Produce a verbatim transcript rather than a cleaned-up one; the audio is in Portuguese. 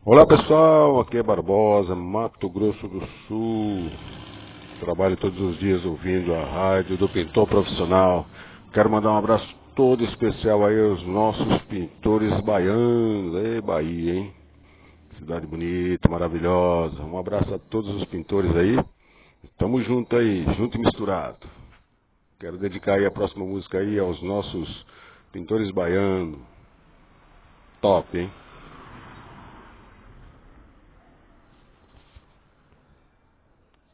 Olá pessoal, aqui é Barbosa, Mato Grosso do Sul. Trabalho todos os dias ouvindo a rádio do Pintor Profissional. Quero mandar um abraço todo especial aí aos nossos pintores baianos. Ei, Bahia, hein? Cidade bonita, maravilhosa. Um abraço a todos os pintores aí. Tamo junto aí, junto e misturado. Quero dedicar aí a próxima música aí aos nossos pintores baianos. Top, hein?